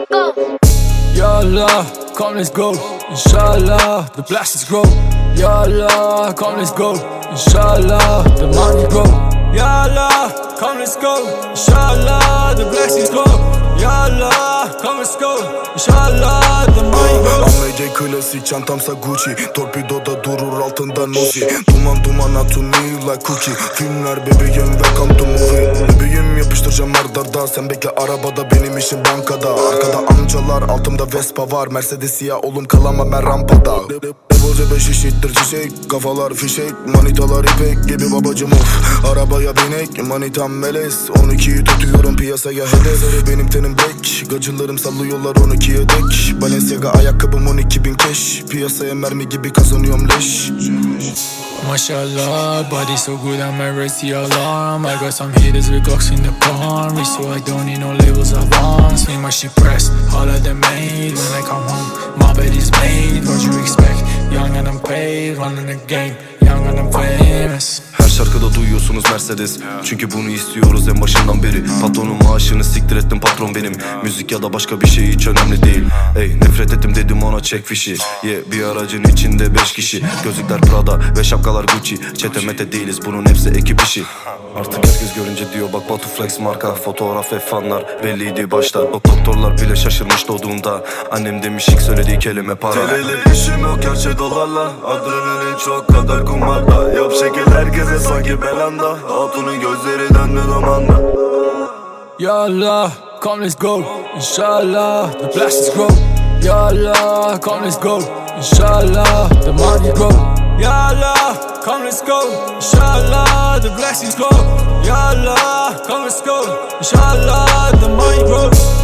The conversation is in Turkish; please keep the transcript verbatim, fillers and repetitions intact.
Ya Allah, come let's go. Inshallah, the blessings grow. Ya Allah, come let's go. Inshallah, the money grow. Ya Allah, come let's go. Inshallah, the blessings grow. Ya Allah, come let's go. Inshallah, the money grow. Amece klasik, çantamsa Gucci. Torpidoda durur altında Nozi. Duman duman to me like cookie. Filmler bebeğim, welcome to movie. Bebeğim yapıştıracağım ardarda. Sen bekle arabada, benim işim bankada. Arkada amcalar, altımda Vespa var. Mercedes siyah, oğlum kalamam ben rampada. Boze beş işittir çiçek, kafalar fişek, manitalar ipek gibi babacım of. Arabaya binek, manitam melez, on ikiyi tutuyorum piyasaya hedef. Benim tenim black, gacılarım sallıyorlar on ikiye dek. Balenciaga ayakkabım on iki bin keş, piyasaya mermi gibi kazanıyorum leş. Mashallah, body so good I'm a race the alarm. I got some hitters with Glocks in the palm. Wrist so I don't need no labels of arms. Make my shit press, all of them made. When I come home, my bed is made. What you expect? Young and I'm paid, running the game. Young and I'm famous. Her şarkıda duyuyorsunuz Mercedes. Çünkü bunu istiyoruz en başından beri. Patronun maaşını siktir ettim, patron benim. Müzik ya da başka bir şey hiç önemli değil. Ey nefret ettim dedim ona, çek fişi. Yeah, bir aracın içinde beş kişi. Gözlükler Prada ve şapkalar Gucci. Çete mete değiliz, bunun hepsi ekip işi. Artık herkes görünce diyor bak Batu Flex marka. Fotoğraf ve fanlar belliydi başta. Doktorlar bile şaşırmış doğduğunda. Annem demiş ilk söylediği kelime para. Teleli işim yok gerçi dolarla. Adrenalin çok kadar kumarda. Yap şekil herkese sanki belanda. Hatunun gözleri döndü zamanla. Ya Allah, come let's go. Inshallah, the blessings grow. Ya Allah, come let's go. Inshallah, the money grow. Ya Allah, come let's go. Inshallah, the blessings grow. Ya Allah, come let's go. Inshallah, the money grow.